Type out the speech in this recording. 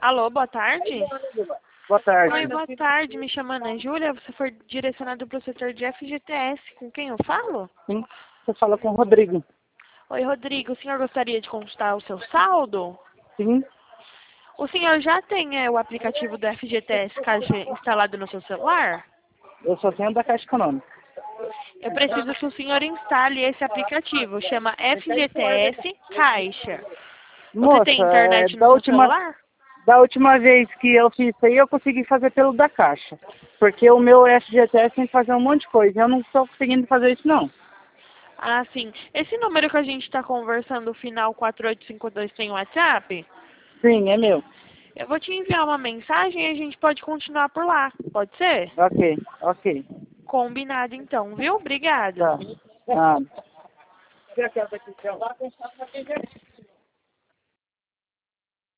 Alô, boa tarde. Boa tarde. Oi, boa tarde. Me chamo Ana Júlia. Você foi direcionado para o setor de FGTS. Com quem eu falo? Sim, você fala com o Rodrigo. Oi, Rodrigo. O senhor gostaria de consultar o seu saldo? Sim, O senhor já tem o aplicativo do FGTS Caixa instalado no seu celular? eu só tenho da Caixa Econômica. Eu preciso que o senhor instale esse aplicativo. Chama FGTS Caixa. Você Moça, tem internet no seu celular? da última vez que eu fiz isso aí, eu consegui fazer pelo da Caixa. Porque o meu FGTS tem que fazer um monte de coisa. Eu não estou conseguindo fazer isso, não. Ah, sim. Esse número que a gente está conversando, o final 4852, tem WhatsApp? Sim, é meu. Eu vou te enviar uma mensagem e a gente pode continuar por lá. Pode ser? Ok, ok. Combinado então, viu? Obrigada. Tá. Ah.